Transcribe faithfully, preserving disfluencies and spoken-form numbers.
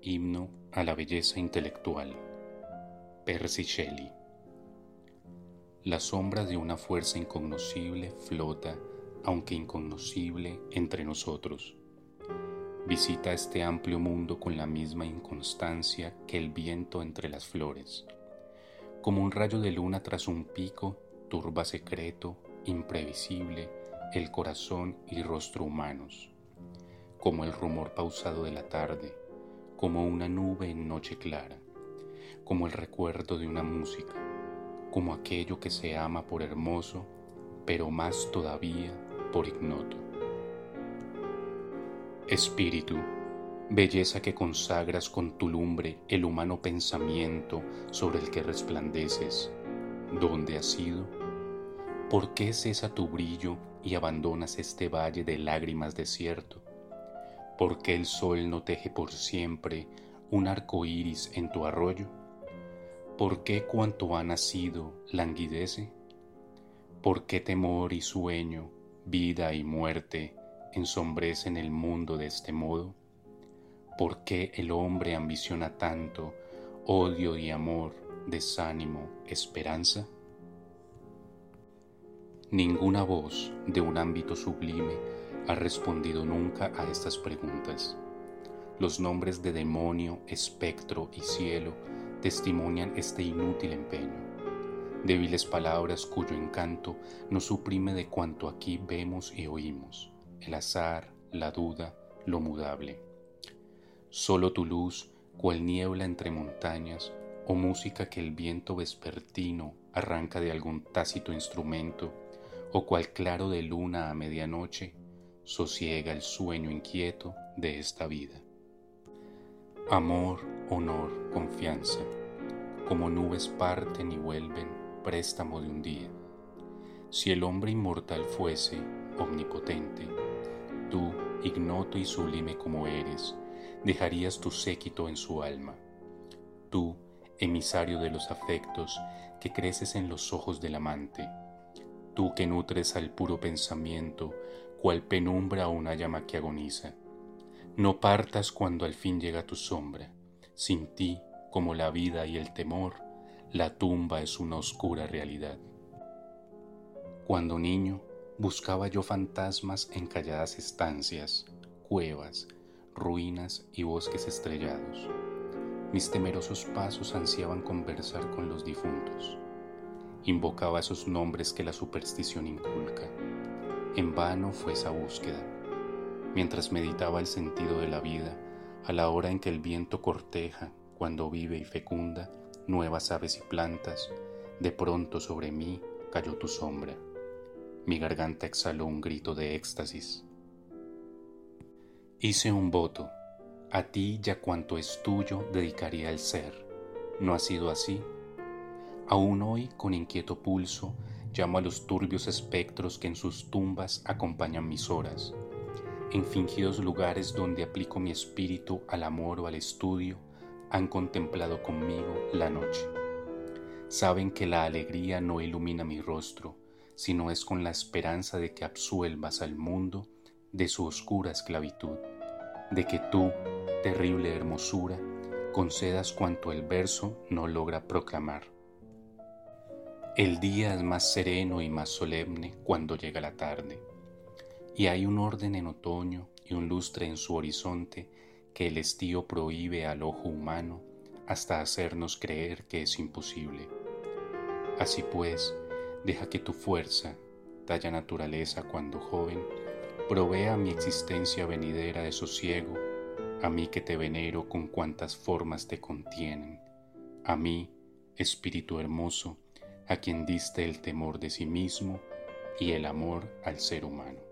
Himno a la belleza intelectual. Percy Shelley. La sombra de una fuerza incognoscible flota, aunque incognoscible, entre nosotros. Visita este amplio mundo con la misma inconstancia que el viento entre las flores. Como un rayo de luna tras un pico, turba secreto, imprevisible, el corazón y rostro humanos. Como el rumor pausado de la tarde, como una nube en noche clara, como el recuerdo de una música, como aquello que se ama por hermoso, pero más todavía por ignoto. Espíritu, belleza que consagras con tu lumbre el humano pensamiento sobre el que resplandeces, ¿dónde has ido? ¿Por qué cesa tu brillo y abandonas este valle de lágrimas desierto? ¿Por qué el sol no teje por siempre un arco iris en tu arroyo? ¿Por qué cuanto ha nacido languidece? ¿Por qué temor y sueño, vida y muerte ensombrecen el mundo de este modo? ¿Por qué el hombre ambiciona tanto odio y amor, desánimo, esperanza? Ninguna voz de un ámbito sublime ha respondido nunca a estas preguntas. Los nombres de demonio, espectro y cielo testimonian este inútil empeño. Débiles palabras cuyo encanto nos suprime de cuanto aquí vemos y oímos, el azar, la duda, lo mudable. Solo tu luz, cual niebla entre montañas, o música que el viento vespertino arranca de algún tácito instrumento, o cual claro de luna a medianoche, sosiega el sueño inquieto de esta vida. Amor, honor, confianza, como nubes parten y vuelven, préstamo de un día. Si el hombre inmortal fuese, omnipotente, tú, ignoto y sublime como eres, dejarías tu séquito en su alma. Tú, emisario de los afectos, que creces en los ojos del amante. Tú que nutres al puro pensamiento, cual penumbra o una llama que agoniza. No partas cuando al fin llega tu sombra. Sin ti, como la vida y el temor, la tumba es una oscura realidad. Cuando niño, buscaba yo fantasmas en calladas estancias, cuevas, ruinas y bosques estrellados. Mis temerosos pasos ansiaban conversar con los difuntos. Invocaba esos nombres que la superstición inculca. En vano fue esa búsqueda. Mientras meditaba el sentido de la vida, a la hora en que el viento corteja, cuando vive y fecunda, nuevas aves y plantas, de pronto sobre mí cayó tu sombra. Mi garganta exhaló un grito de éxtasis. Hice un voto. A ti y a cuanto es tuyo dedicaría el ser. ¿No ha sido así? Aún hoy, con inquieto pulso, llamo a los turbios espectros que en sus tumbas acompañan mis horas. En fingidos lugares donde aplico mi espíritu al amor o al estudio, han contemplado conmigo la noche. Saben que la alegría no ilumina mi rostro, sino es con la esperanza de que absuelvas al mundo de su oscura esclavitud, de que tú, terrible hermosura, concedas cuanto el verso no logra proclamar. El día es más sereno y más solemne cuando llega la tarde, y hay un orden en otoño y un lustre en su horizonte que el estío prohíbe al ojo humano hasta hacernos creer que es imposible. Así pues, deja que tu fuerza, talla naturaleza cuando joven, provea mi existencia venidera de sosiego, a mí que te venero con cuantas formas te contienen, a mí, espíritu hermoso, a quien diste el temor de sí mismo y el amor al ser humano.